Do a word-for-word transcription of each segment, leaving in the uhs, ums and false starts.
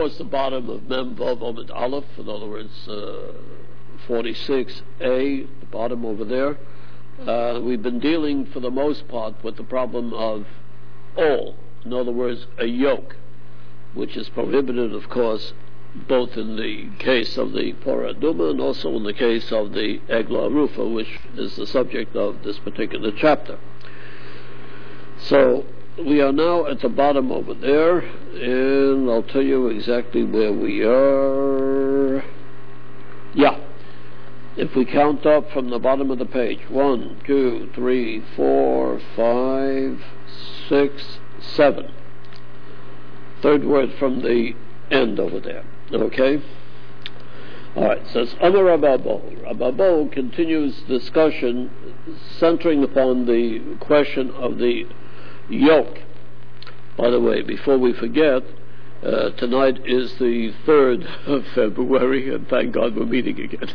towards the bottom of Mem Vav Omid Aleph, in other words, uh, forty-six A, the bottom over there. Uh, we've been dealing, for the most part, with the problem of all, in other words, a yoke, which is prohibited, of course, both in the case of the Pora Duma and also in the case of the Egla Rufa, which is the subject of this particular chapter. So we are now at the bottom over there, and I'll tell you exactly where we are. Yeah. If we count up from the bottom of the page, one, two, three, four, five, six, seven. Third word from the end over there. Okay? Alright, so it's Amar Rababo. Rababo continues discussion centering upon the question of the yoke. By the way, before we forget, uh, tonight is the third of February, and thank God we're meeting again.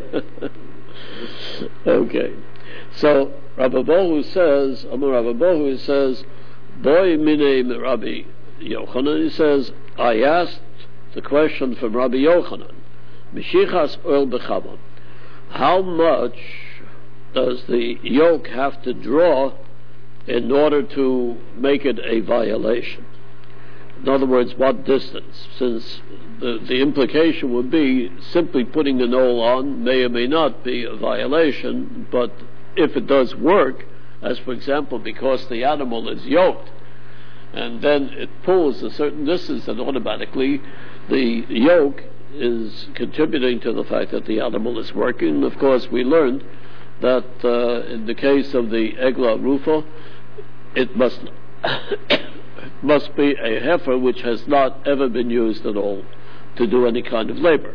Okay. So, Rababo says, Amar Rababo says, Boy mine Rabbi Yochanan, he says, I asked the question from Rabbi Yochanan, Mishichas oil b'chama, how much does the yoke have to draw in order to make it a violation? In other words, what distance? Since the, the implication would be simply putting an oil on may or may not be a violation, but if it does work, as for example, because the animal is yoked, and then it pulls a certain distance, then automatically the yoke is contributing to the fact that the animal is working. And of course, we learned that uh, in the case of the Egla Rufa, it must must be a heifer which has not ever been used at all to do any kind of labor.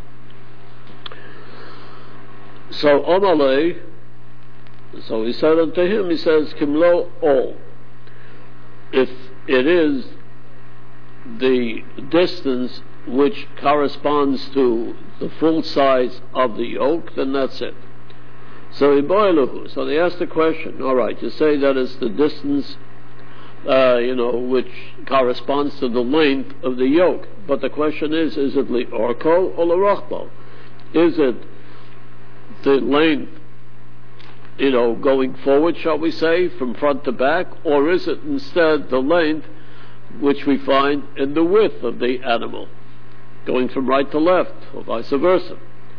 So Omale, so he said unto him, he says, Kimlo all. If it is the distance which corresponds to the full size of the yoke, then that's it. So so they asked the question, all right, you say that it's the distance, uh, you know, which corresponds to the length of the yoke. But the question is, is it li orko or l'rochbo? Is it the length, you know, going forward, shall we say, from front to back, or is it instead the length which we find in the width of the animal, going from right to left, or vice versa?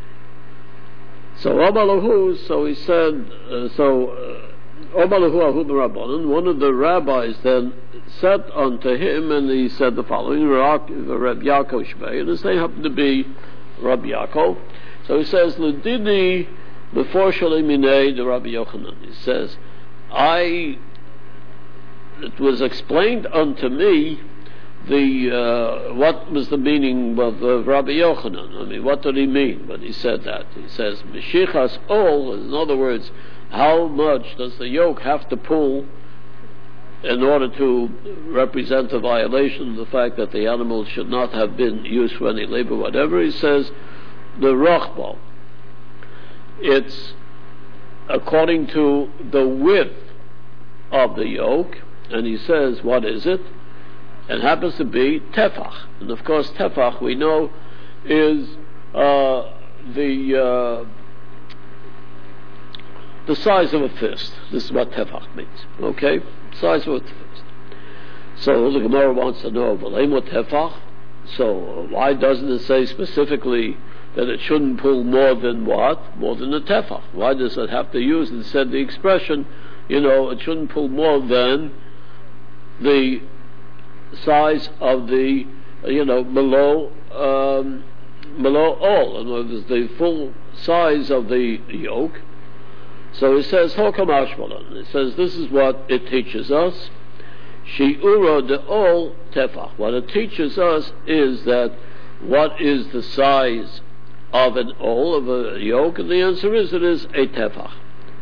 So Omalahu, so he said, uh, so Omalahu Ahud Rabbanan, one of the rabbis then said unto him, and he said the following, Reb Yaakov Shvei, and his name happened to be Reb Yaakov. So he says, L'dini before Shalimine the Rabbi Yochanan. He says, I, it was explained unto me the uh, what was the meaning of uh, Rabbi Yochanan. I mean, what did he mean when he said that? He says, Mishichas ol, in other words, how much does the yoke have to pull in order to represent a violation of the fact that the animal should not have been used for any labor, whatever? He says, the rochbo. It's according to the width of the yoke, and he says, what is it? It happens to be tefach, and of course tefach we know is uh, the uh, the size of a fist. This is what tefach means. Okay, size of a fist. So the Gemara wants to know, what tefach? So why doesn't it say specifically that it shouldn't pull more than what? More than a tefach. Why does it have to use instead the expression, you know, it shouldn't pull more than the size of the, you know, below um, below all, in other words, the full size of the yoke. So he says, Hokam Ashmalan. It says, this is what it teaches us. Shi'uro de ol tefach. What it teaches us is that what is the size of an ol, of a yoke? And the answer is, it is a tefach.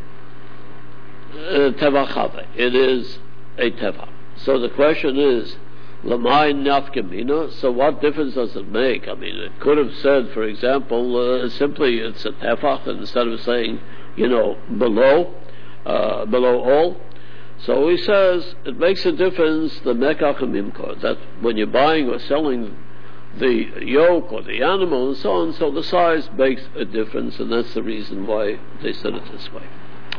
Uh, tefach. It is a tefach. So the question is, Lamai nafkamina, so what difference does it make? I mean, it could have said, for example, uh, simply it's a tefach, instead of saying, you know, below, uh, below all. So he says, it makes a difference, the mekach and mimkor, that when you're buying or selling the yoke or the animal and so on, so the size makes a difference, and that's the reason why they said it this way.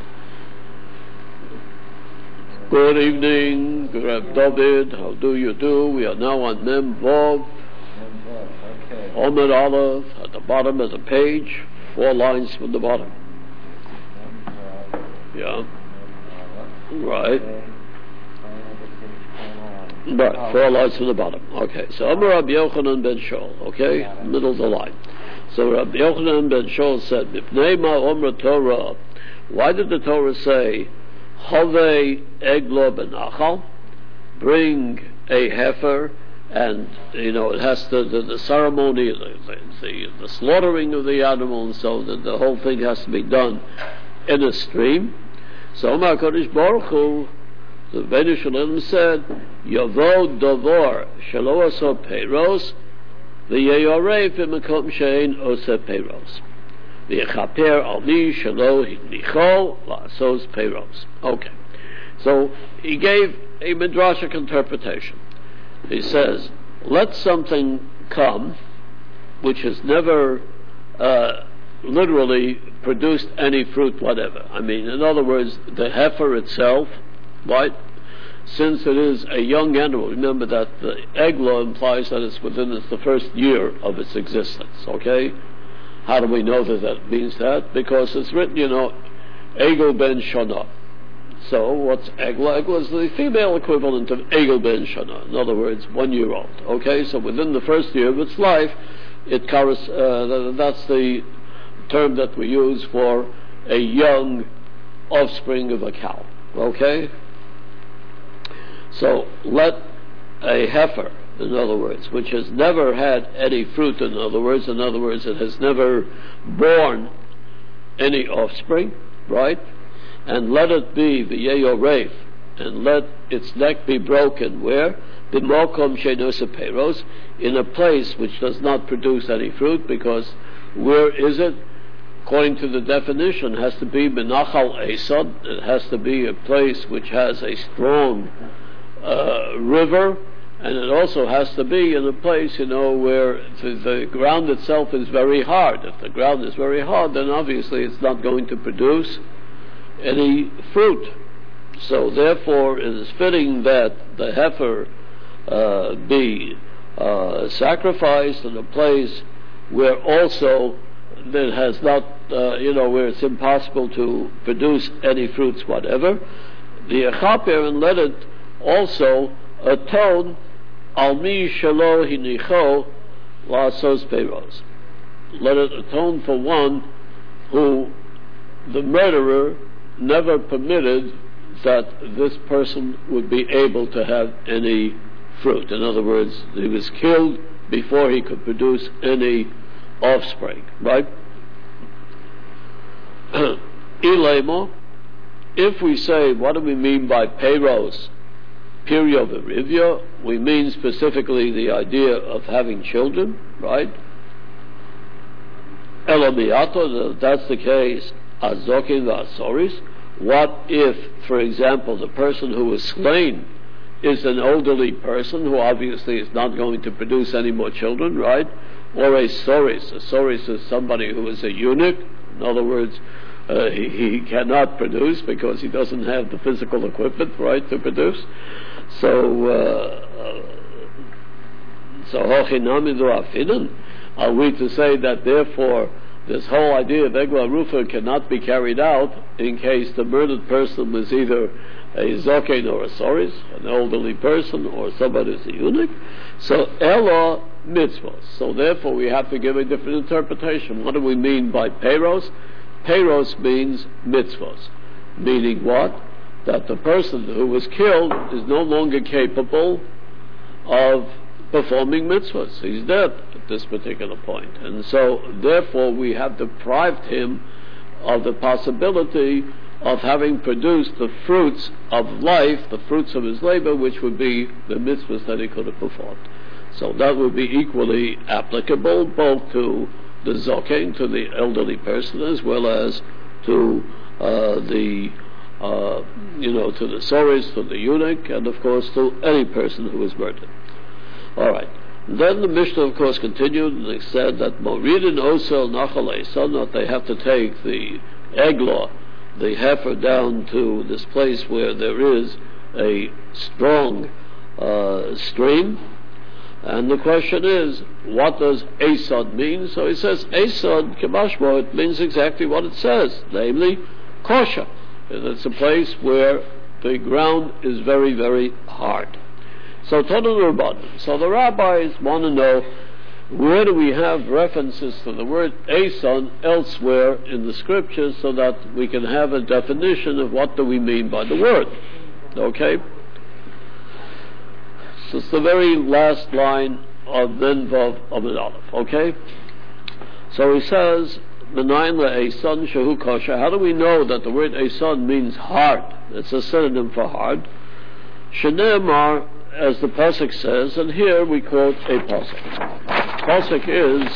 Good evening, Reb David, how do you do? We are now on Mem Vov, Omer Aleph, at the bottom of the page, four lines from the bottom. Yeah. Right. Right, four lines from the bottom. Okay, so Amar Rabbi Yochanan ben Shaul, okay, middle of the line. So Rabbi Yochanan ben Shaul said, Mipnei ma Omer Torah, why did the Torah say, Chavei eglo benachal, bring a heifer, and, you know, it has to, the, the ceremony, the, the, the slaughtering of the animal, and so that the whole thing has to be done in a stream. So Omar Kodesh Baruch Hu, the Rebbeinu Shalom said, Yavo Dovor Shalo Aso Peiros, V'yeyorei V'mekom Shein Ose Peiros, V'yechaper Al Mi Shalo Hinicho La'asos Peiros. Okay. So he gave a midrashic interpretation. He says, let something come which has never uh, literally produced any fruit whatever. I mean, in other words, the heifer itself, right? Since it is a young animal, remember that the egg law implies that it's within the first year of its existence, okay? How do we know that that means that? Because it's written, you know, Egel ben Shana. So what's Egla? Egla is the female equivalent of Egel ben Shana. In other words, one year old, okay? So within the first year of its life, it covers, uh, that's the term that we use for a young offspring of a cow, okay? So let a heifer, in other words, which has never had any fruit, in other words, in other words, it has never borne any offspring, right? And let it be the yeyoreif, and let its neck be broken. Where? B'mokom she'nosa peiros, in a place which does not produce any fruit, because where is it? According to the definition, it has to be benachal esad. It has to be a place which has a strong uh, river, and it also has to be in a place, you know, where the, the ground itself is very hard. If the ground is very hard, then obviously it's not going to produce any fruit. So therefore, it is fitting that the heifer uh, be uh, sacrificed in a place where also that has not, uh, you know, where it's impossible to produce any fruits whatever. The echaper, and let it also atone al mi shelo hinicho la'asos peiros. Let it atone for one who the murderer never permitted that this person would be able to have any fruit. In other words, he was killed before he could produce any offspring, right? Ilemo, if we say, what do we mean by peiros, period verivia, we mean specifically the idea of having children, right? Elomiato, that's the case, azokin v'asoris. What if, for example, the person who was slain is an elderly person who obviously is not going to produce any more children, right? Or a soris. A soris is somebody who is a eunuch. In other words, uh, he, he cannot produce because he doesn't have the physical equipment, right, to produce. So, uh, so are we to say that therefore this whole idea of Egla Rufa cannot be carried out in case the murdered person was either a zoken or a soris, an elderly person, or somebody who's a eunuch? So Ella mitzvahs. So therefore we have to give a different interpretation. What do we mean by peiros? Peiros means mitzvahs. Meaning what? That the person who was killed is no longer capable of performing mitzvahs. He's dead at this particular point. And so therefore we have deprived him of the possibility of having produced the fruits of life, the fruits of his labor, which would be the mitzvahs that he could have performed. So that would be equally applicable both to the zoken, to the elderly person, as well as to uh, the, uh, you know, to the soris, to the eunuch, and of course to any person who was murdered. All right. Then the Mishnah, of course, continued, and they said that Moridin Osel Nachal so that they have to take the eglah, the heifer, down to this place where there is a strong uh, stream. And the question is, what does Esod mean? So he says, Esod, Kemashmo, it means exactly what it says, namely, kosher. And it's a place where the ground is very, very hard. So Total Rabbanan. So the rabbis want to know, where do we have references to the word Esod elsewhere in the scriptures so that we can have a definition of what do we mean by the word. Okay? So it's the very last line of Menvav Amud Aleph. Okay? So he says, Menayin le'eson shehu kosher. How do we know that the word eson means hard? It's a synonym for hard. Shene'emar, as the pasuk says, and here we quote a pasuk. Pasuk is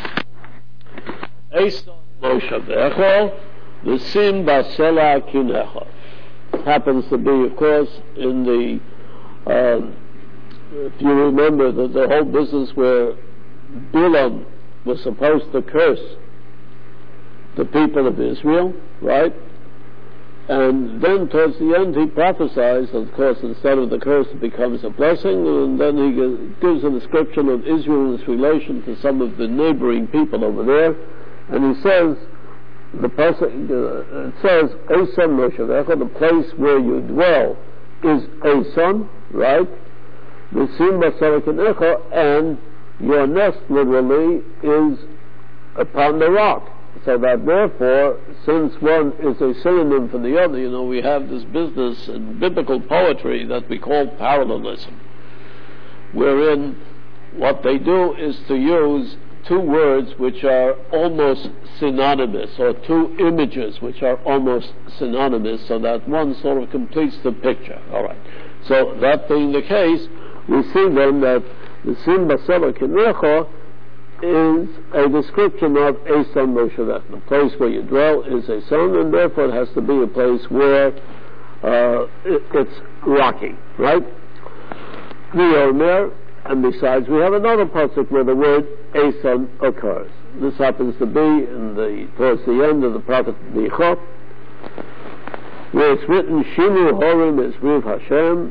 Eson moshavecho v'sim basela kinecha. Happens to be, of course, in the um, if you remember that the whole business where Bilam was supposed to curse the people of Israel, right? And then towards the end he prophesies, of course, instead of the curse it becomes a blessing, and then he gives a description of Israel in its relation to some of the neighboring people over there, and he says, the person, uh, it says, Eson Moshevecha, the place where you dwell is Eson, right? V'sim basarakinecha, and your nest literally is upon the rock. So that therefore, since one is a synonym for the other, you know, we have this business in biblical poetry that we call parallelism, wherein what they do is to use two words which are almost synonymous, or two images which are almost synonymous, so that one sort of completes the picture. All right. So that being the case, we see then that the Sim Basela Kinecha is a description of Eson Moshevet. The place where you dwell is a son, and therefore it has to be a place where uh, it, it's rocky, right? The Omer, and besides, we have another pasuk where the word Eson occurs. This happens to be in the towards the end of the prophet Micha, where it's written, Shimu Horim is Riv Hashem.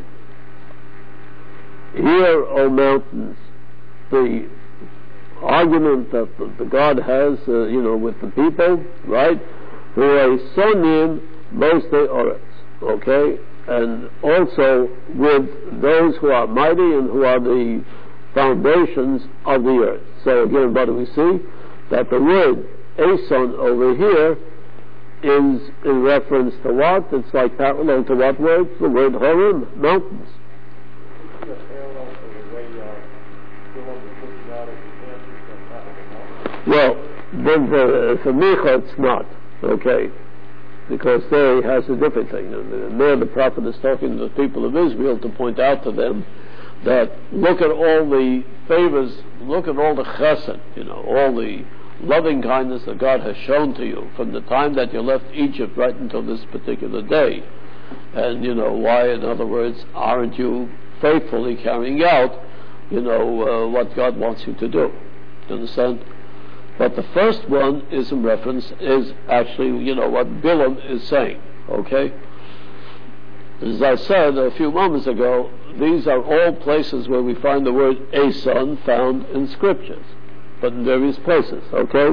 Hear, O mountains, the argument that the, the God has, uh, you know, with the people, right? Who are sonim most oretz, okay? And also with those who are mighty and who are the foundations of the earth. So again, what do we see? That the word Eson over here is in reference to what? It's like parallel to what word? The word Horim, mountains. Well, then for, for Micha it's not, okay? Because there he has a different thing. And there the prophet is talking to the people of Israel to point out to them that look at all the favors, look at all the chesed, you know, all the loving kindness that God has shown to you from the time that you left Egypt right until this particular day. And, you know, why, in other words, aren't you faithfully carrying out, you know, uh, what God wants you to do? Do you understand? But the first one is in reference, is actually, you know, what Bilam is saying, okay? As I said a few moments ago, these are all places where we find the word Eson found in scriptures, but in various places, okay?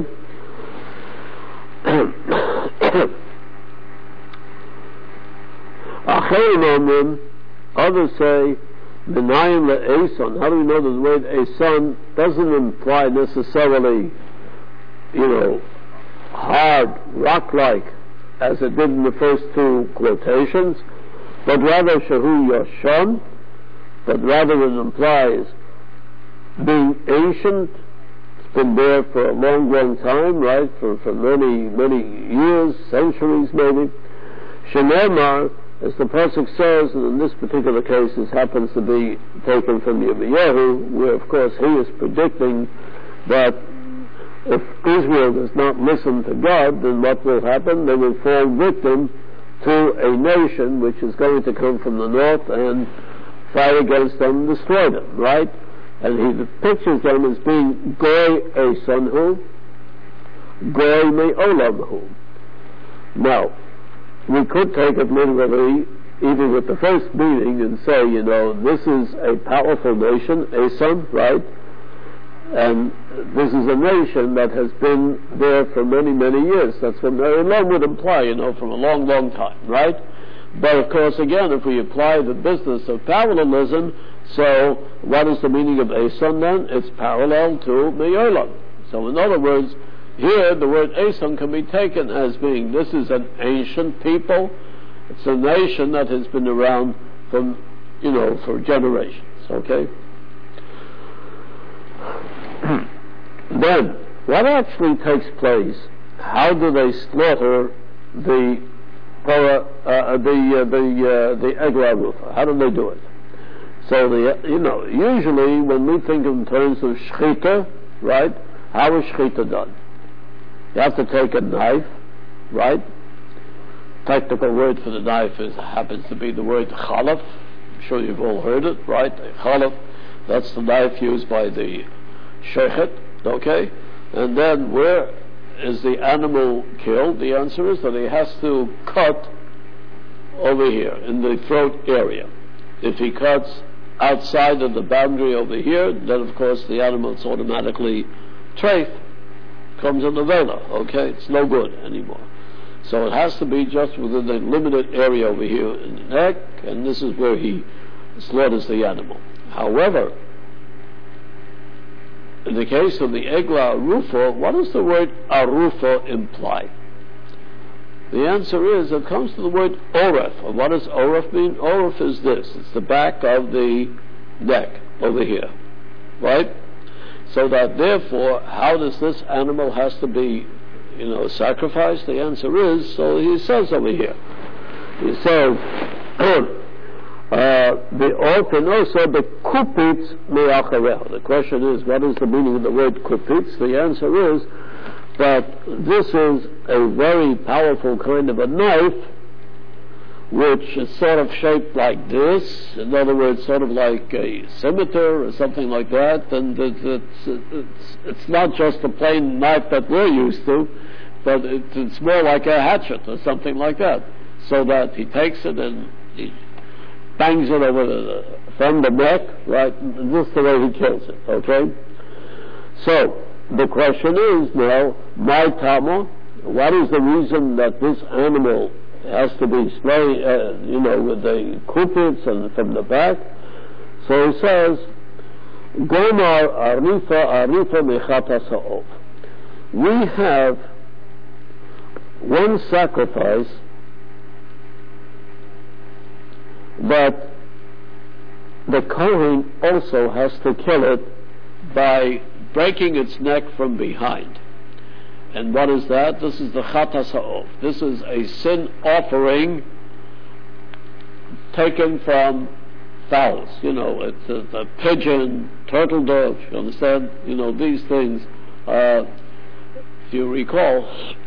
Others say, Menayim le'eson. How do we know that the word Eson doesn't imply necessarily, you know, hard, rock-like, as it did in the first two quotations, but rather Shehu Yashon, but rather it implies being ancient. It's been there for a long, long time, right, for, for many, many years, centuries maybe. Shenemar, as the pasuk says, and in this particular case this happens to be taken from Yirmiyahu, where of course he is predicting that if Israel does not listen to God, then what will happen? They will fall victim to a nation which is going to come from the north and fight against them and destroy them, right? And he pictures them as being goy esanhu, goy me'olamhu. Now, we could take it literally, even with the first meaning, and say, you know, this is a powerful nation, Esan, right? And this is a nation that has been there for many, many years. That's what Me'olam would imply, you know, from a long, long time, right? But of course, again, if we apply the business of parallelism, so what is the meaning of Esan then? It's parallel to Me'olam. So in other words, here the word Esan can be taken as being, this is an ancient people. It's a nation that has been around from, you know, for generations, okay? Then, what actually takes place? How do they slaughter the uh, the uh, the uh, the Eglah Rufa? How do they do it? So the you know usually when we think in terms of shchita, right? How is shchita done? You have to take a knife, right? Technical word for the knife is happens to be the word chalaf. I'm sure you've all heard it, right? Chalaf. That's the knife used by the shechet. Okay, and then where is the animal killed? The answer is that he has to cut over here in the throat area. If he cuts outside of the boundary over here, then of course the animal is automatically treif, comes in the vela. Okay, it's no good anymore. So it has to be just within the limited area over here in the neck, and this is where he slaughters the animal. However, in the case of the Eglah Rufa, what does the word Arufa imply? The answer is, it comes to the word Oref. And what does Oref mean? Oref is this. It's the back of the neck over here. Right? So that therefore, how does this animal has to be, you know, sacrificed? The answer is, so he says over here. He says, Uh, the orphan also the kupitz me'achareh. The question is, what is the meaning of the word kupitz? The answer is that this is a very powerful kind of a knife, which is sort of shaped like this. In other words, sort of like a scimitar or something like that. And it's it's it's, it's not just a plain knife that we're used to, but it's, it's more like a hatchet or something like that. So that he takes it and he bangs it over the, from the neck, right? This is the way he kills it, okay? So, the question is now, my tama, what is the reason that this animal has to be sprayed, uh, you know, with the kupitz and from the back? So he says, Gomar arifa arifa mechatas ha'ov. We have one sacrifice but the Kohen also has to kill it by breaking its neck from behind. And what is that? This is the Chatas Ha'ov. This is a sin offering taken from fowls. You know, it's a, a pigeon, turtle dove, you understand? You know, these things, uh, if you recall,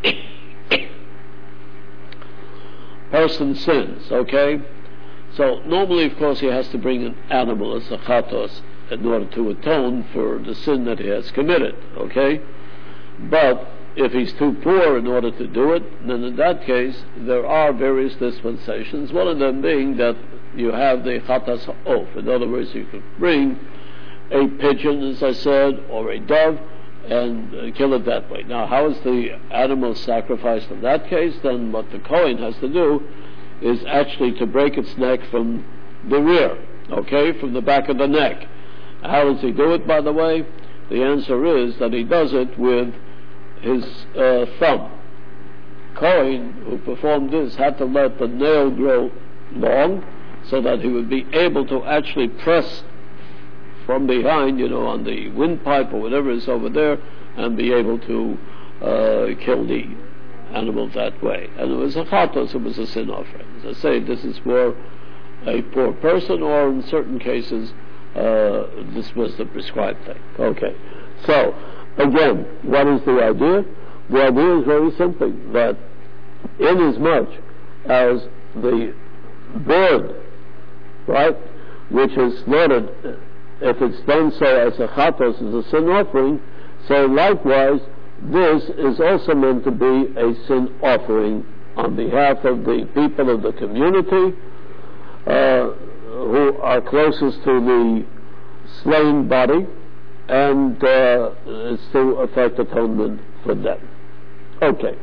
person sins, okay? So normally, of course, he has to bring an animal as a chatos in order to atone for the sin that he has committed, okay? But if he's too poor in order to do it, then in that case, there are various dispensations, one of them being that you have the chatas ha'of. In other words, you could bring a pigeon, as I said, or a dove, and uh, kill it that way. Now, how is the animal sacrificed in that case? Then what the Kohen has to do is actually to break its neck from the rear, okay, from the back of the neck. How does he do it, by the way? The answer is that he does it with his uh, thumb. Kohen, who performed this, had to let the nail grow long so that he would be able to actually press from behind, you know, on the windpipe or whatever is over there, and be able to uh, kill the animal that way. And it was a chatos, it was a sin offering. As I say, this is for a poor person, or in certain cases, uh, this was the prescribed thing. Okay. So, again, what is the idea? The idea is very simple, that inasmuch as the bird, right, which is slaughtered if it's done so as a chatos, as a sin offering, so likewise, this is also meant to be a sin offering on behalf of the people of the community uh, who are closest to the slain body, and uh, it's to effect atonement for them. Okay.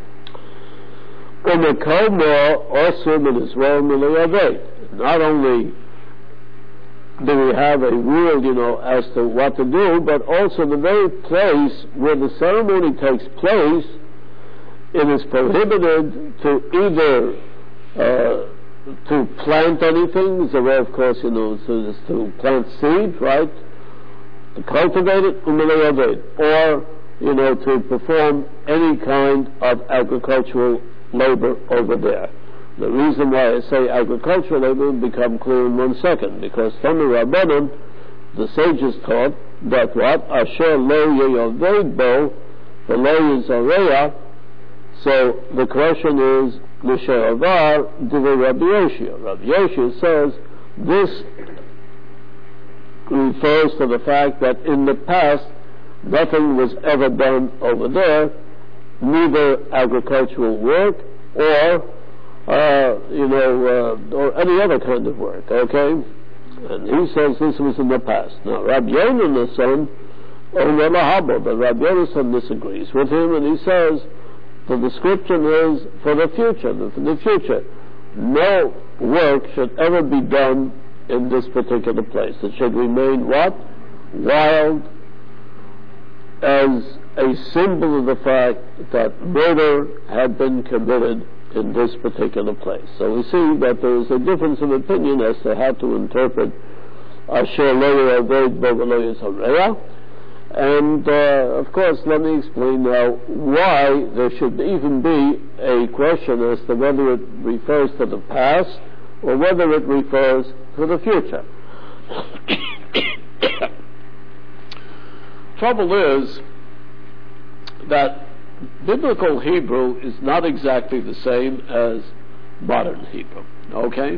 Not only do we have a rule, you know, as to what to do, but also the very place where the ceremony takes place, it is prohibited to either uh, to plant anything. The way, of course, you know, so is to plant seed, right? To cultivate it, or, you know, to perform any kind of agricultural labor over there. The reason why I say agricultural labor will become clear in one second, because from the Rabbanim, the sages taught that what? Asher lo yeyoved bo v'lo yizareya. So the question is, L'she'avar divrei Rabbi Yoshia. Rabbi Yoshia says this refers to the fact that in the past nothing was ever done over there, neither agricultural work or Uh, you know, uh, or any other kind of work, okay? And he says this was in the past. Now, Rabbi Yonason, but Rabbi Yonason disagrees with him, and he says the description is for the future, for the future. No work should ever be done in this particular place. It should remain what? Wild, as a symbol of the fact that murder had been committed in this particular place. So we see that there is a difference of opinion as to how to interpret Asher lo yeved bo v'lo yizareya. And uh, of course, let me explain now why there should even be a question as to whether it refers to the past or whether it refers to the future. Trouble is that Biblical Hebrew is not exactly the same as modern Hebrew, okay?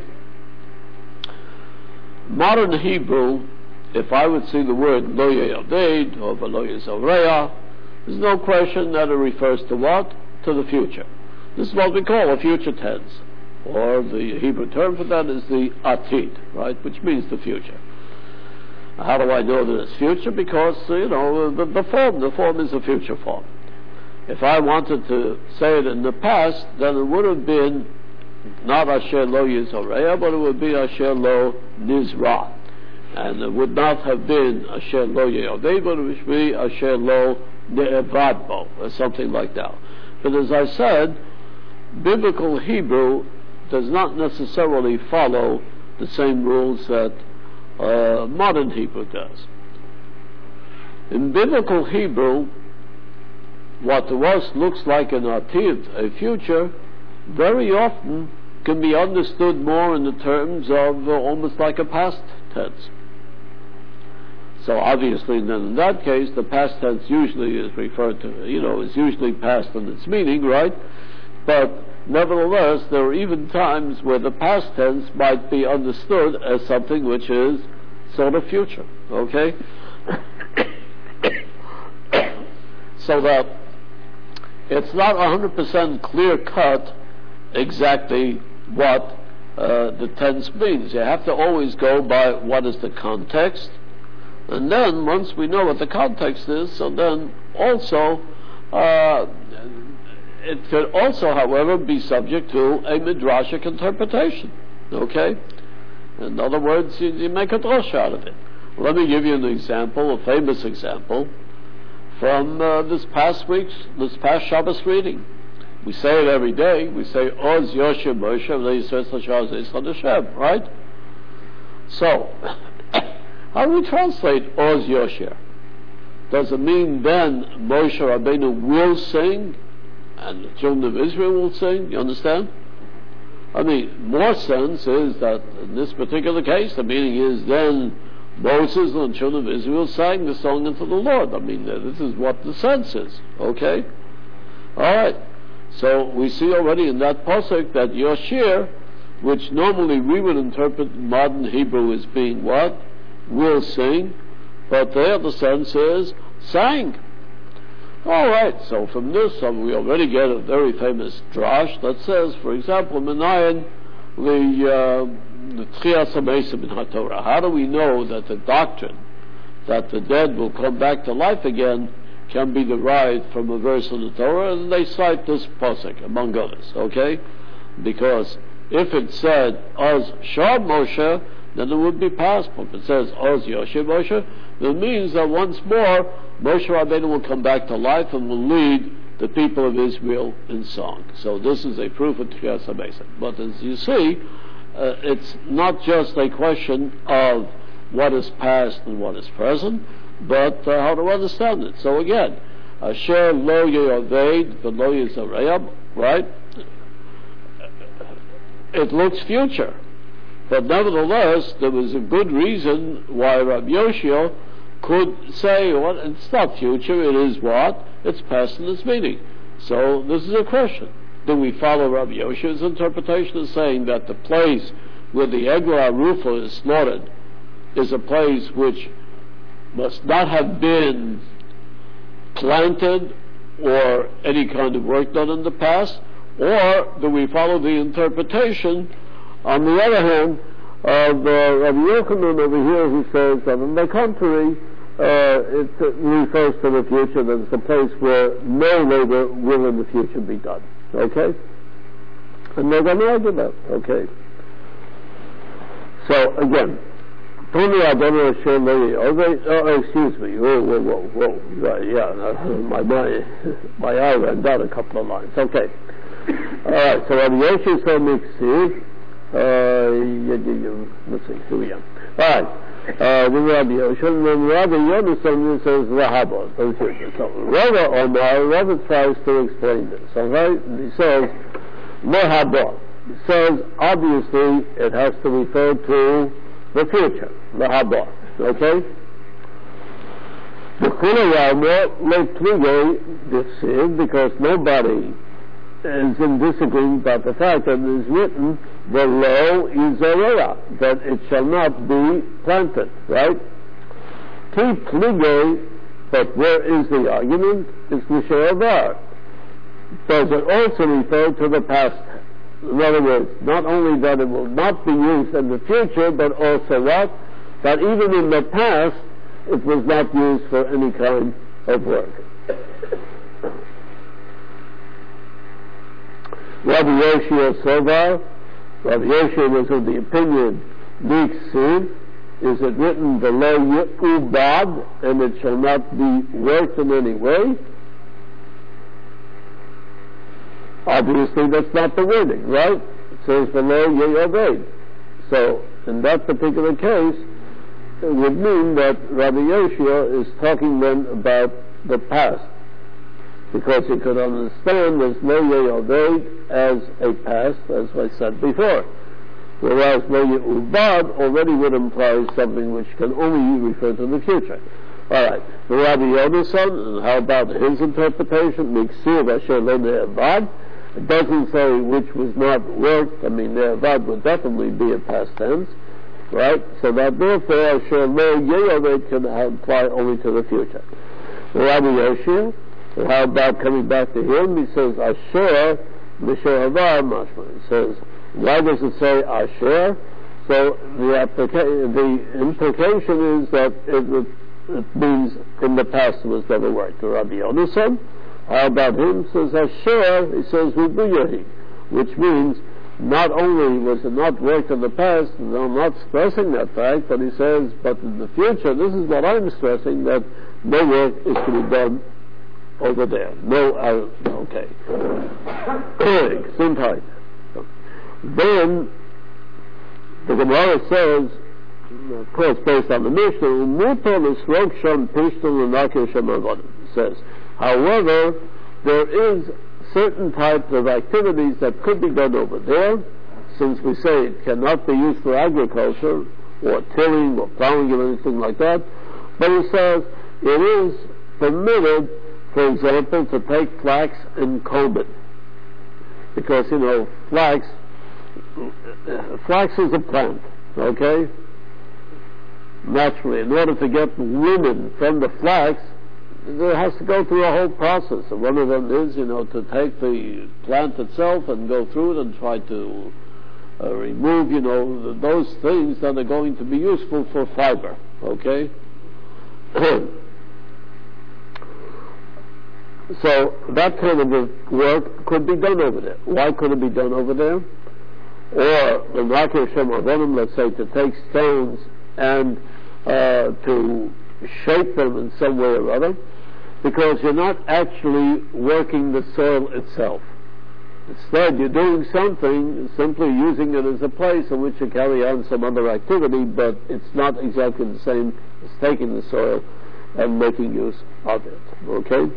Modern Hebrew, if I would see the word lo yeved or v'lo yizareya, there's no question that it refers to what? To the future. This is what we call a future tense, or the Hebrew term for that is the atid, right, which means the future. How do I know that it's future? Because, you know, the, the form, the form is a future form. If I wanted to say it in the past, then it would have been not Asher lo yizareya, but it would be Asher lo nizra. And it would not have been Asher lo yeved, but it would be Asher lo ne'evad bo, or something like that. But as I said, Biblical Hebrew does not necessarily follow the same rules that uh, modern Hebrew does. In Biblical Hebrew, what to us looks like an atid, a future, very often can be understood more in the terms of uh, almost like a past tense. So obviously then in that case, the past tense usually is referred to, you know, is usually past in its meaning, right? But nevertheless, there are even times where the past tense might be understood as something which is sort of future, okay? So that it's not one hundred percent clear-cut exactly what uh, the tense means. You have to always go by what is the context, and then once we know what the context is, so then also uh, it could also, however, be subject to a midrashic interpretation. Okay? In other words, you, you make a drush out of it. Let me give you an example, a famous example, from uh, this past week's, this past Shabbos reading. We say it every day. We say, Oz Yosher Moshe Hashem, right? So, how do we translate Oz Yosher? Does it mean then Moshe Rabbeinu will sing and the children of Israel will sing? You understand? I mean, more sense is that in this particular case, the meaning is then Moses and the children of Israel sang the song unto the Lord. I mean, this is what the sense is. Okay? Alright. So we see already in that pasuk that Yoshir, which normally we would interpret modern Hebrew as being what? Will sing. but there the sense is sang. All right, so from this um, we already get a very famous drash that says, for example, Menayan, the Tchias HaMesim in HaTorah. How do we know that the doctrine that the dead will come back to life again can be derived from a verse in the Torah? And they cite this pasuk, among others, okay? Because if it said, Oz Shah Moshe, then it would be past. If it says, Oz Yoshe Moshe, then it means that once more, Moshe Rabbeinu will come back to life and will lead the people of Israel in song. So this is a proof of Tchias HaMesim. But as you see, uh, it's not just a question of what is past and what is present, but uh, how to understand it. So again, Asher lo yeved v'lo yizareyam, right? It looks future, but nevertheless, there was a good reason why Rabbi Yoshio could say, well, it's not future, it is what? It's past in its meaning. So this is a question. Do we follow Rabbi Yoshio's interpretation of saying that the place where the Eglah Rufa is slaughtered is a place which must not have been planted or any kind of work done in the past? Or do we follow the interpretation, on the other hand, of uh, Rabbi Yochanan over here, who says that on the contrary, uh, it uh, refers to the future, that it's a place where no labor will in the future be done. Okay? And they're going to argue that. Okay? So, again, Tony Adonai Hashem, oh, excuse me, whoa, whoa, whoa, whoa, right, yeah, my, my, my eye ran down a couple of lines. Okay. All right, so Rabbi Yoshi said Miksiv, uh, let's see, here we are. All right, uh, then Rabbi Yoshi, and then Rabbi Yonasan says Rahaba, so Rabbi Omar, Rabbi tries to explain this, okay? He says, Rahaba. He says, obviously, it has to refer to the future, Rahaba, okay? The Kulayama let Tligay deceive because nobody is in disagreement about the fact that it is written, the law is a that it shall not be planted, right? Keep Tligay, but where is the argument? It's Mishayavar. Does it also refer to the past? In other words, not only that it will not be used in the future, but also what? That even in the past, it was not used for any kind of work. Rabbi Yoshia Sovar, Rabbi Yoshia was of the opinion, Miksiv, is it written, below Ubad, and it shall not be worked in any way? Obviously, that's not the wording, right? It says below Ye'oved. So, in that particular case, it would mean that Rabbi Yoshua is talking then about the past, because he could understand there's no Ye'oved as a past, as I said before. Whereas no Ye'ubad already would imply something which can only refer to the future. Alright, the Rabbi Yonasan, and how about his interpretation? Miksiv Asher Lo Ne'evad. It doesn't say which was not worked. I mean, Ne'evad would definitely be a past tense, right? So that therefore, Asher Lo Ye'oved can apply only to the future. The Rabbi Yoshia, and how about coming back to him? He says, Asher Mishayavar Mashma. He says, why does it say Asher? So the, applica- the implication is that it, it means in the past it was never worked. The Rabbi Yonasan, how about him? Says Asher, he says Rubuyahi, which means not only was it not worked in the past, and I'm not stressing that fact, but he says, but in the future, this is what I'm stressing, that no work is to be done over there. No, uh, okay. Sometimes. Then, the Gemara says, of course, based on the Mishnah, Umuto l'srok sham pishton l'nakir shem avodim. It says, however, there is certain types of activities that could be done over there, since we say it cannot be used for agriculture, or tilling, or plowing, or anything like that. But he says, it is permitted, for example, to take flax and comb it. Because, you know, flax, flax is a plant, okay? naturally, in order to get linen from the flax, there has to go through a whole process. And one of them is, you know, to take the plant itself and go through it and try to uh, remove, you know, the, those things that are going to be useful for fiber. Okay? So that kind of work could be done over there. Why could it be done over there? Or, the Makir Shem Avonim, let's say, to take stones and uh, to shape them in some way or other, because you're not actually working the soil itself. Instead, you're doing something, simply using it as a place in which to carry on some other activity, but it's not exactly the same as taking the soil and making use of it. Okay?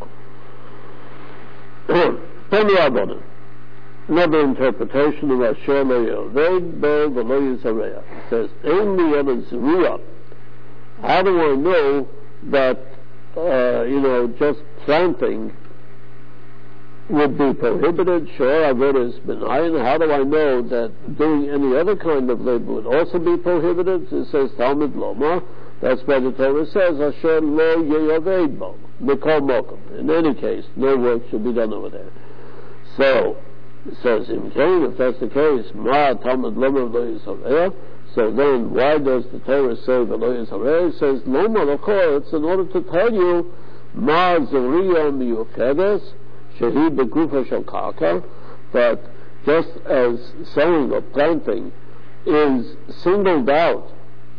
Another interpretation of Asher Lo Yoved Bo V'Lo Yizareach. It says, Ein li ela zriya. How do I know that, uh, you know, just planting would be prohibited? Sure, I've read it's benign. How do I know that doing any other kind of labor would also be prohibited? It says, Talmud Loma. That's why the Torah says, Asher Lo Yoved Bo. Mikol Mokum. In any case, no work should be done over there. So, it says, in Cain, if that's the case, Ma Talmud Loma Lo Yizareach. So then, why does the Torah say V'lo Yizareh? It says, Loma L'chor, it's in order to tell you, Ma Zuriya Miyuchedes, Shehi Begufa Shel Karka, that just as sowing or planting is singled out,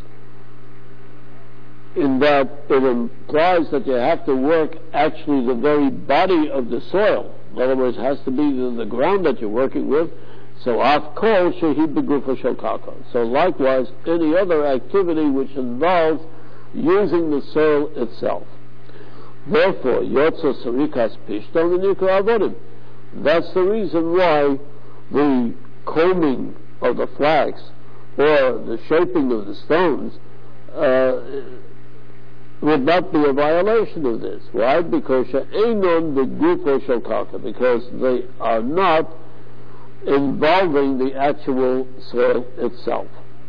in that it implies that you have to work actually the very body of the soil. In other words, it has to be the, the ground that you're working with. So af kol shehi begufa shel karka. So likewise, any other activity which involves using the soil itself. Therefore, yotza sarikas pishton v'nikra avodim. That's the reason why the combing of the flax or the shaping of the stones uh, would not be a violation of this. Why? Because she'enon begufa shel karka. Because they are not involving the actual soil itself.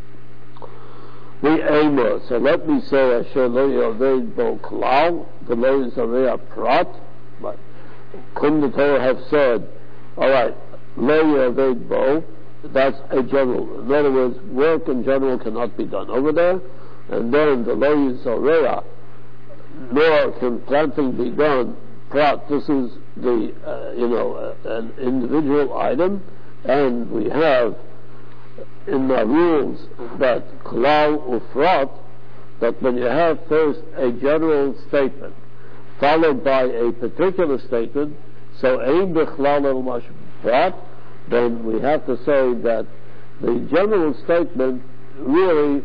The aimer. So let me say, Asher Lo Yoved Bo Klal, V'Lo Yizareach Prat. But couldn't the Torah have said, all right, Lo Yoved Bo, that's a general. In other words, work in general cannot be done over there, and then the Lo Yizareach, nor can planting be done. Prat, this is the, uh, you know, uh, an individual item. And we have in the rules that klal ufrat, that when you have first a general statement followed by a particular statement, so ein bichlal el mash prat, then we have to say that the general statement really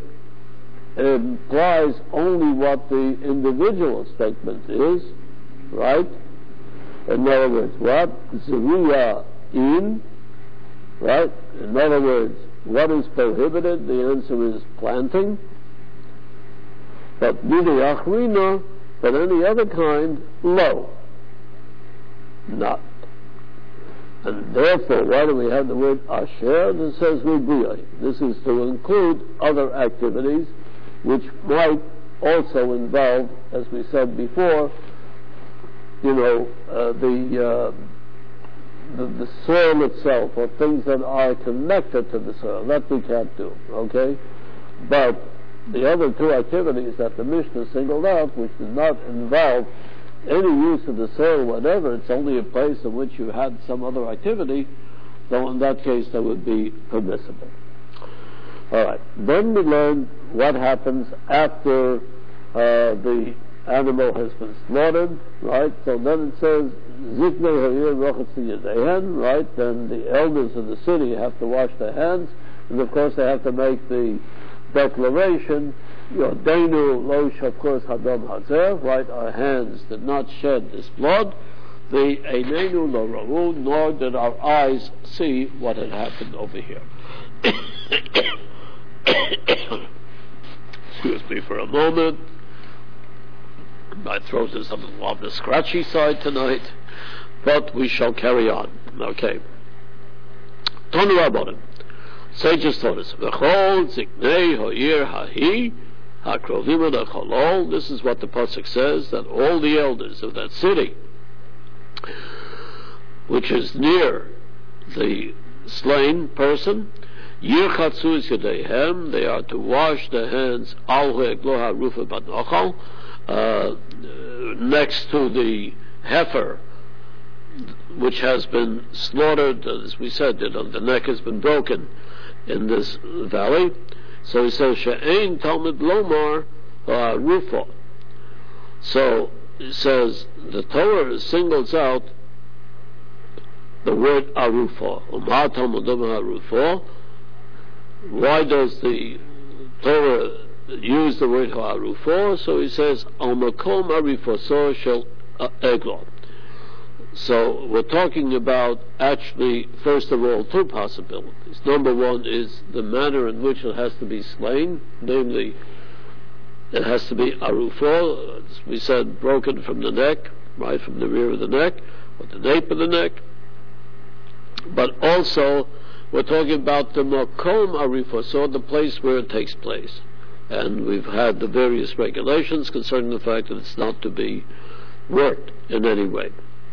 implies only what the individual statement is, right? In other words, what? Zuriya in. Right? In other words, what is prohibited? The answer is planting. But Nidei Achrina, but any other kind, lo. Not. And therefore, why do we have the word Asher that says Rubiyah? This is to include other activities which might also involve, as we said before, you know, uh, the... Uh, The, the soil itself, or things that are connected to the soil. That we can't do, okay? But the other two activities that the Mishnah singled out, which did not involve any use of the soil, whatever, it's only a place in which you had some other activity, though in that case that would be permissible. All right. Then we learn what happens after uh, the animal has been slaughtered, right? So then it says, Ziknei ha'ir rochetz yadeihen, right? Then the elders of the city have to wash their hands, and of course they have to make the declaration, Yodeinu lo shafkos hadam hazeh, right? Our hands did not shed this blood. The Einenu lo ra'u, nor did our eyes see what had happened over here. Excuse me for a moment. My throat is a little on the scratchy side tonight, but we shall carry on. Okay. Tonu Rabbanim. Sages told us, V'chol ziknei ha'ir hahi Hakrovim Cholol. This is what the pasuk says, that all the elders of that city, which is near the slain person, Yirchatzu Yadeihem, they are to wash their hands al Ha'eglo Harufa Banochal, next to the heifer which has been slaughtered, as we said, you know, the neck has been broken in this valley. So he says, She'ein Talmud Lomar Harufa. So he says the Torah singles out the word Arufa. Umar Talmud Lomar Harufa. Why does the Torah use the word Harufa? So he says, Al Makom Arifoso Shel Eglo. So we're talking about actually, first of all, two possibilities. Number one is the manner in which it has to be slain, namely, it has to be Arufa, as we said, broken from the neck, right from the rear of the neck, or the nape of the neck. But also, we're talking about the Makom Arifa, so the place where it takes place. And we've had the various regulations concerning the fact that it's not to be worked in any way.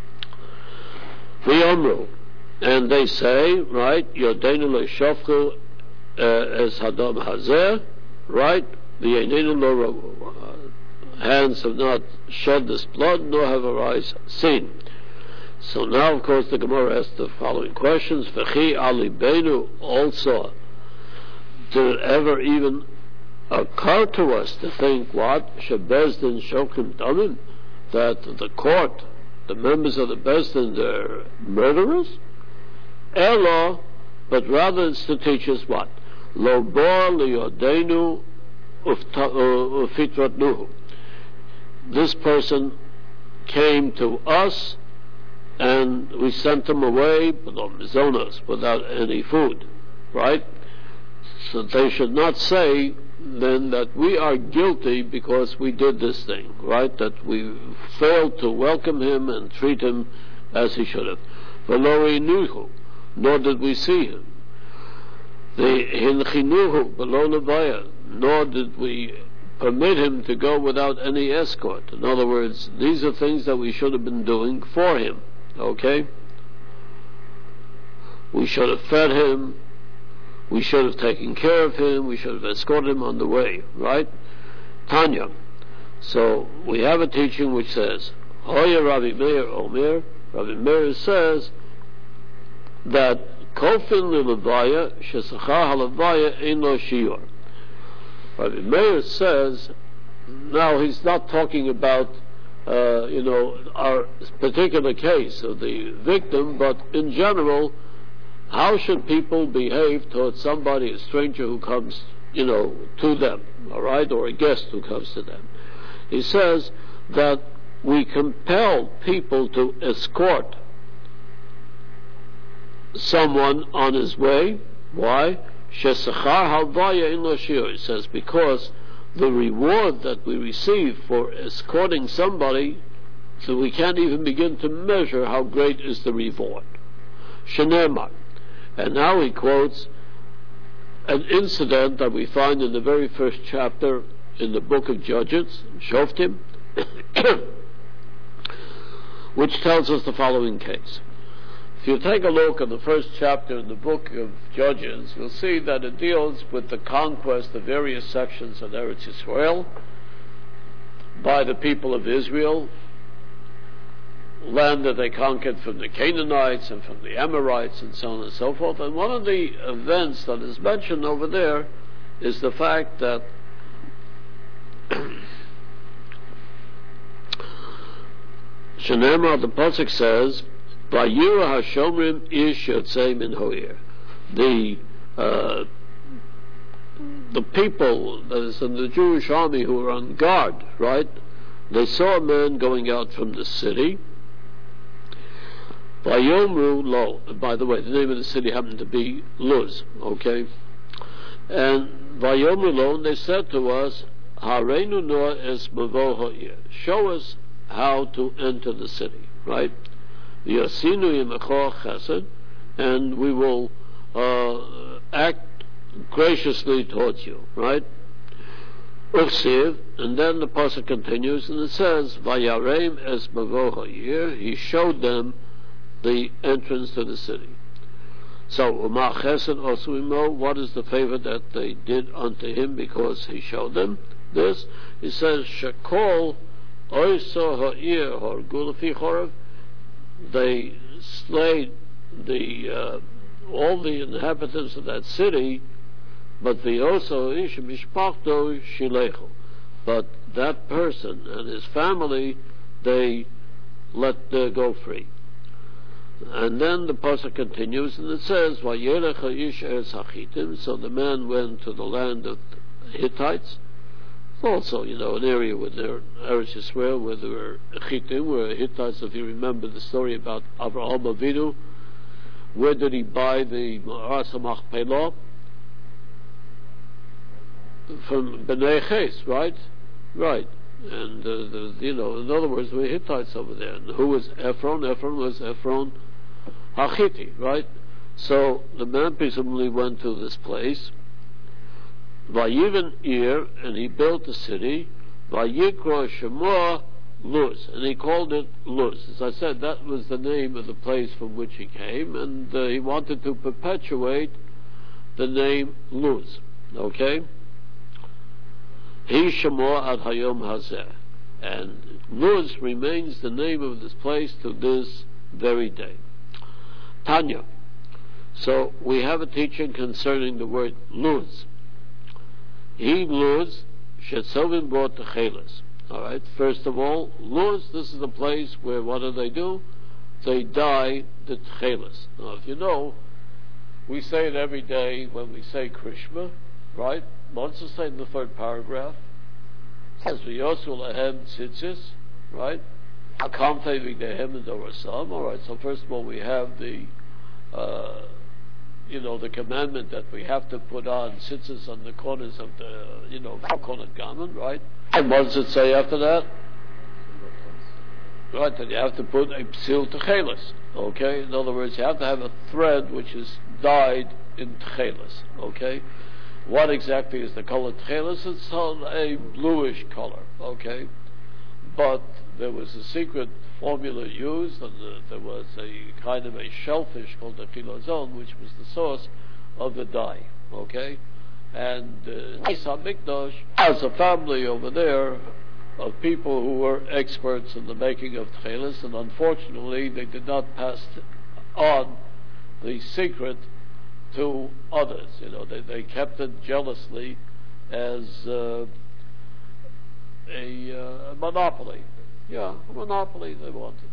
V'yomru, and they say, right, Yodeinu le'shofchu es hadam hazeh, right, v'yenenu lo, hands have not shed this blood, nor have our eyes seen. So now, of course, the Gemara asks the following questions. V'chi alibenu, also, did it ever even occur to us to think what? Shebezdin shokim damim, that the court, the members of the Bezdin, they're murderers? Elo, but rather it's to teach us what? Lo bor liyodenu ufitratnuhu. This person came to us and we sent him away without any food, right? So they should not say then that we are guilty because we did this thing, right? That we failed to welcome him and treat him as he should have. V'lo reinuhu, nor did we see him. V'hinchinuhu b'lo levaya, nor did we permit him to go without any escort. In other words, these are things that we should have been doing for him, okay? We should have fed him, we should have taken care of him, we should have escorted him on the way, right? Tanya. So we have a teaching which says, Hoya Rabbi Meir Omer, Rabbi Meir says that Kofin Lilavaya, Shesachar Halavaya Ein Lo Shior. Rabbi Meir says, now he's not talking about, uh, you know, our particular case of the victim, but in general, how should people behave towards somebody, a stranger who comes, you know, to them, all right, or a guest who comes to them? He says that we compel people to escort someone on his way. Why? Shesachar halvaya in lashir. He says because the reward that we receive for escorting somebody, so we can't even begin to measure how great is the reward. Shenemar. And now he quotes an incident that we find in the very first chapter in the book of Judges, Shoftim, which tells us the following case. If you take a look at the first chapter in the book of Judges, you'll see that it deals with the conquest of various sections of Eretz Yisrael by the people of Israel, land that they conquered from the Canaanites and from the Amorites and so on and so forth. And one of the events that is mentioned over there is the fact that Shenemar, the pasuk says, "Vayira Hashomrim ish yotzei min hoir." The uh, the people, that is in the Jewish army who were on guard, right? They saw a man going out from the city. Vayomru lo. By the way, the name of the city happened to be Luz. Okay, and Vayomru lo. And they said to us, "Hareinu noah es mavo ha'ir." Show us how to enter the city, right? V'yasinu yimecho chesed, and we will uh, act graciously towards you, right? Uksiv, and then the pasuk continues, and it says, "Vayarem es mavo ha'ir." He showed them the entrance to the city. So, Umar Chesed also we know what is the favor that they did unto him because he showed them this. He says, "Shekol oiso ha'ir hargu lefi chorav." They slayed the uh, all the inhabitants of that city. But the also ish mishpachto shilecho, but that person and his family they let uh, go free. And then the pasuk continues, and it says, "Vayelech ha'ish eretz hachitim." So the man went to the land of Hittites. Also, you know, an area where there Eretz Yisrael, where there were Chitim, where Hittites. If you remember the story about Avraham Avinu, where did he buy the Ma'aras Machpelah? From Bnei Ches, right? Right. And, uh, the, you know, in other words, we're Hittites over there. And who was Ephron? Ephron was Ephron Hachiti, right? So the man presumably went to this place, Vayiven Ir, and he built the city, Vayikra Shemua Luz, and he called it Luz. As I said, that was the name of the place from which he came, and uh, he wanted to perpetuate the name Luz. Okay? He Shemua ad Hayom Hazeh, and Luz remains the name of this place to this very day. Tanya. So we have a teaching concerning the word Luz. He Luz Shetzovim brought to Chelas. All right. First of all, Luz. This is a place where what do they do? They dye the Chelas. Now, if you know, we say it every day when we say Krishma, right? Once to say in the third paragraph, as we also lahem tzitzis, right? Hakam dehem and dorasam. All right. So first of all, we have the, uh, you know, the commandment that we have to put on tzitzis on the corners of the, you know, coconut garment, right? And what does it say after that? Right. That you have to put a psil techelis. Okay. In other words, you have to have a thread which is dyed in techelis. Okay. What exactly is the color techelis? It's a bluish color, okay? But there was a secret formula used, and the, there was a kind of a shellfish called the chilazon, which was the source of the dye, okay? And uh, Isa Mikdash has a family over there of people who were experts in the making of techelis, and unfortunately they did not pass on the secret to others. You know, they, they kept it jealously as uh, a, uh, a monopoly. Yeah, a monopoly they wanted.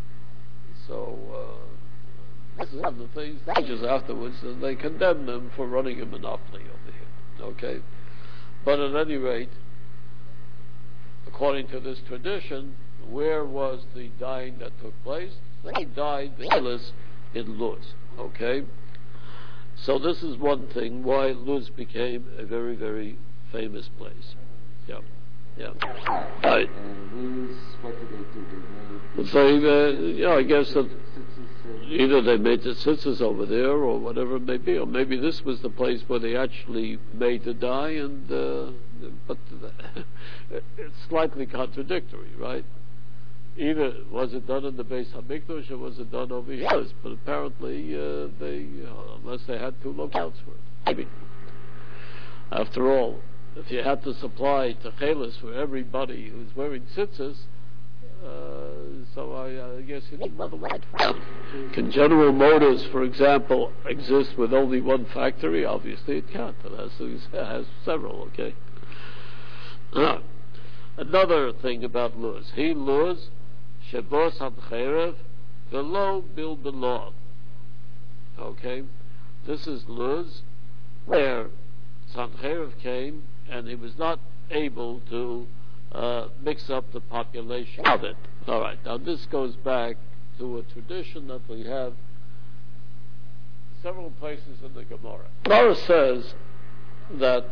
So uh, this is one of the things. Just afterwards, and they condemned them for running a monopoly over here. Okay, but at any rate, according to this tradition, where was the dyeing that took place? They dyed the Chelas in Luz. Okay. So this is one thing why Luz became a very, very famous place. Yeah, yeah. Right. And Luz, what did they do? They made... So, uh, yeah, I guess that either they made the tzitzis over there or whatever it may be, or maybe this was the place where they actually made the dye, and uh, but it's slightly contradictory, right? Either was it done in the Beis Hamikdash or was it done over here? But apparently uh, they, uh, unless they had two locales for it. Maybe. After all, if you had to supply techelis for everybody who's wearing tzitzis, uh, so I, I guess you need another one. Can General Motors, for example, exist with only one factory? Obviously it can't. It has, to, it has several, okay? Uh, another thing about Luz. He Luz, Shebos HaCherev, Velo Bil Belov. Okay? This is Luz, where Sancherev came, and he was not able to uh, mix up the population of it. All right. Now this goes back to a tradition that we have several places in the Gemara. Gemara says that,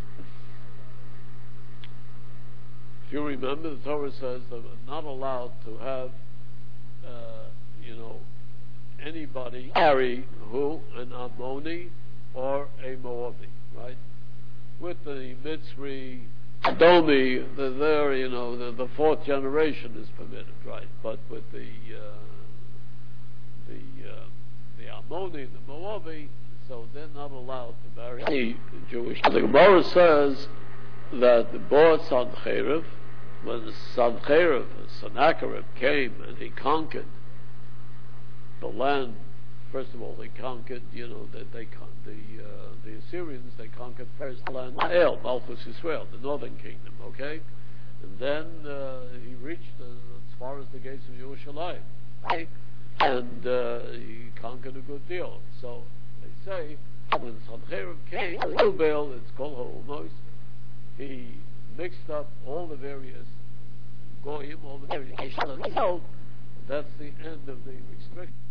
if you remember, the Torah says that we're not allowed to have, uh, you know, anybody marry who? An Ammoni or a Moabi, right? With the Mitzri Domi, the, there, you know, the, the fourth generation is permitted, right? But with the uh, the uh, the Ammoni, the Moabi, so they're not allowed to marry any Jewish. The Gemara says that the Boaz Sancheriv, when Sancheriv, Sennacherib came and he conquered the land. First of all, they conquered, you know, that they con- the uh, the Assyrians. They conquered first the land, El, Malchus Yisrael, the northern kingdom. Okay, and then uh, he reached uh, as far as the gates of Yerushalayim, and uh, he conquered a good deal. So they say when Sancheriv came, Baal, it's called Hormuz, he mixed up all the various goyim, all the various nations. That's the end of the restriction.